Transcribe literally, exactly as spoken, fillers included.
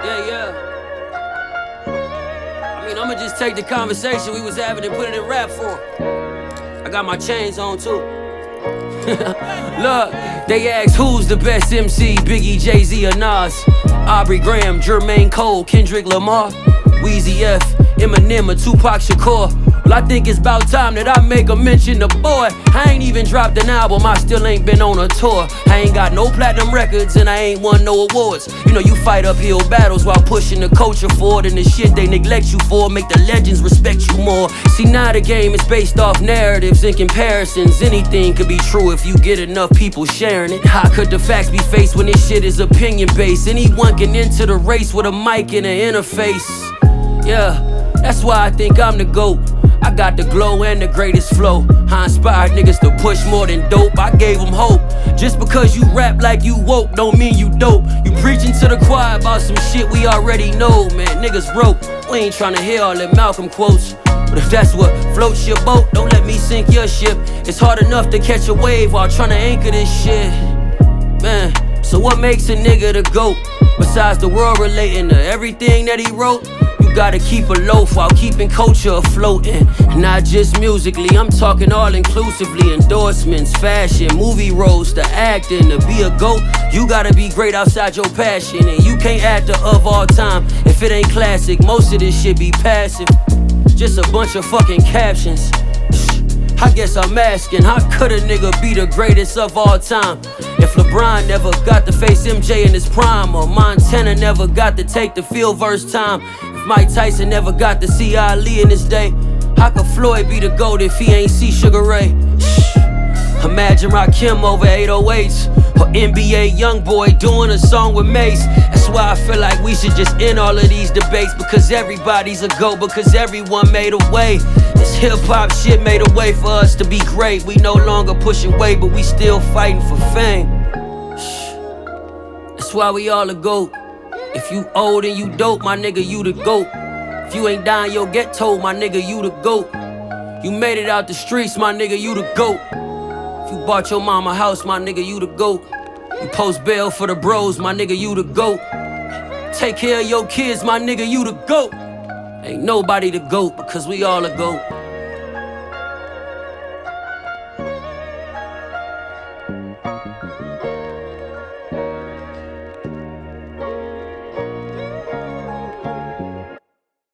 Yeah, yeah. I mean, I'ma just take the conversation we was having and put it in rap form. I got my chains on too. Look, they ask who's the best M C, Biggie, Jay-Z, or Nas? Aubrey Graham, Jermaine Cole, Kendrick Lamar, Weezy F, Eminem, or Tupac Shakur. Well, I think it's about time that I make a mention to boy. I ain't even dropped an album, I still ain't been on a tour. I ain't got no platinum records and I ain't won no awards. You know, you fight uphill battles while pushing the culture forward, and the shit they neglect you for make the legends respect you more. See, now the game is based off narratives and comparisons. Anything could be true if you get enough people sharing it. How could the facts be faced when this shit is opinion based? Anyone can enter the race with a mic and an interface. Yeah, that's why I think I'm the GOAT. I got the glow and the greatest flow. I inspired niggas to push more than dope. I gave them hope. Just because you rap like you woke don't mean you dope. You preaching to the choir about some shit we already know, man. Niggas broke. We ain't tryna hear all them Malcolm quotes. But if that's what floats your boat, don't let me sink your ship. It's hard enough to catch a wave while tryna anchor this shit, man. So what makes a nigga the GOAT? Besides the world relating to everything that he wrote, you gotta keep a loaf while keeping culture afloat. And not just musically, I'm talking all inclusively. Endorsements, fashion, movie roles, to acting. To be a GOAT, you gotta be great outside your passion. And you can't act the of all time if it ain't classic. Most of this shit be passive, just a bunch of fucking captions. I guess I'm asking, how could a nigga be the greatest of all time? If LeBron never got to face M J in his prime, or Montana never got to take the field verse time, if Mike Tyson never got to see Ali in his day, how could Floyd be the GOAT if he ain't see Sugar Ray? Imagine Rakim over eight oh eights, or N B A Youngboy doing a song with Mace. That's why I feel like we should just end all of these debates, because everybody's a GOAT, because everyone made a way. This hip-hop shit made a way for us to be great. We no longer pushing weight, but we still fighting for fame. That's why we all a GOAT. If you old and you dope, my nigga, you the GOAT. If you ain't dying, you'll get told, my nigga, you the GOAT. You made it out the streets, my nigga, you the GOAT. If you bought your mama house, my nigga, you the GOAT. You post bail for the bros, my nigga, you the GOAT. Take care of your kids, my nigga, you the GOAT. Ain't nobody the GOAT, because we all a GOAT.